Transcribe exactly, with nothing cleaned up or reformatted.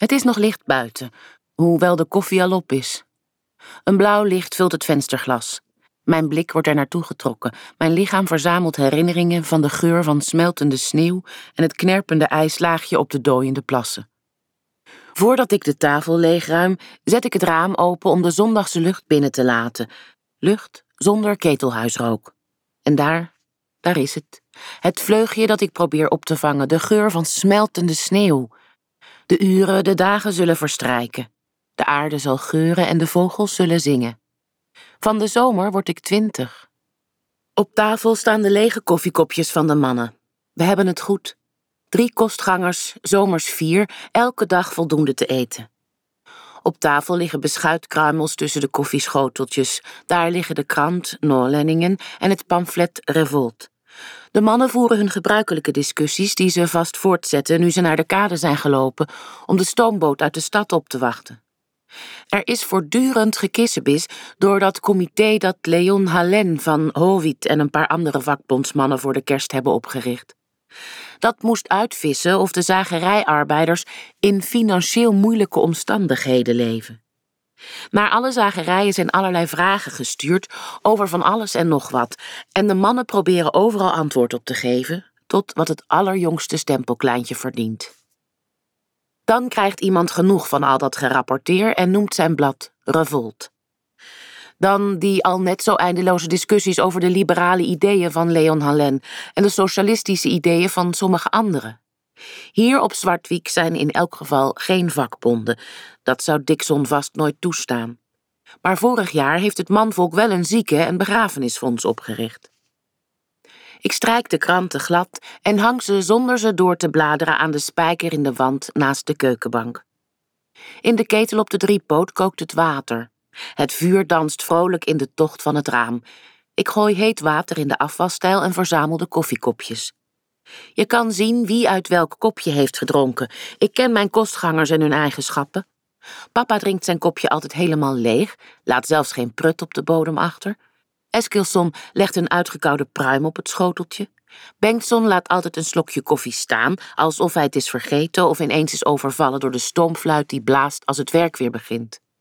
Het is nog licht buiten, hoewel de koffie al op is. Een blauw licht vult het vensterglas. Mijn blik wordt er naartoe getrokken. Mijn lichaam verzamelt herinneringen van de geur van smeltende sneeuw en het knerpende ijslaagje op de dooiende plassen. Voordat ik de tafel leegruim, zet ik het raam open om de zondagse lucht binnen te laten. Lucht zonder ketelhuisrook. En daar, daar is het. Het vleugje dat ik probeer op te vangen, de geur van smeltende sneeuw. De uren, de dagen zullen verstrijken. De aarde zal geuren en de vogels zullen zingen. Van de zomer word ik twintig. Op tafel staan de lege koffiekopjes van de mannen. We hebben het goed. Drie kostgangers, zomers vier, elke dag voldoende te eten. Op tafel liggen beschuitkruimels tussen de koffieschoteltjes. Daar liggen de krant, Noorlenningen en het pamflet Revolt. De mannen voeren hun gebruikelijke discussies die ze vast voortzetten nu ze naar de kade zijn gelopen om de stoomboot uit de stad op te wachten. Er is voortdurend gekissenbis door dat comité dat Leon Halen van Howitt en een paar andere vakbondsmannen voor de kerst hebben opgericht. Dat moest uitvissen of de zagerijarbeiders in financieel moeilijke omstandigheden leven. Naar alle zagerijen zijn allerlei vragen gestuurd over van alles en nog wat, en de mannen proberen overal antwoord op te geven, tot wat het allerjongste stempelkleintje verdient. Dan krijgt iemand genoeg van al dat gerapporteer en noemt zijn blad Revolt. Dan die al net zo eindeloze discussies over de liberale ideeën van Leon Halen en de socialistische ideeën van sommige anderen. Hier op Zwartwiek zijn in elk geval geen vakbonden. Dat zou Dixon vast nooit toestaan. Maar vorig jaar heeft het manvolk wel een zieke- en begrafenisfonds opgericht. Ik strijk de kranten glad en hang ze zonder ze door te bladeren aan de spijker in de wand naast de keukenbank. In de ketel op de driepoot kookt het water. Het vuur danst vrolijk in de tocht van het raam. Ik gooi heet water in de afwasstijl en verzamel de koffiekopjes. Je kan zien wie uit welk kopje heeft gedronken. Ik ken mijn kostgangers en hun eigenschappen. Papa drinkt zijn kopje altijd helemaal leeg, laat zelfs geen prut op de bodem achter. Eskilsson legt een uitgekoude pruim op het schoteltje. Bengtson laat altijd een slokje koffie staan, alsof hij het is vergeten of ineens is overvallen door de stoomfluit die blaast als het werk weer begint.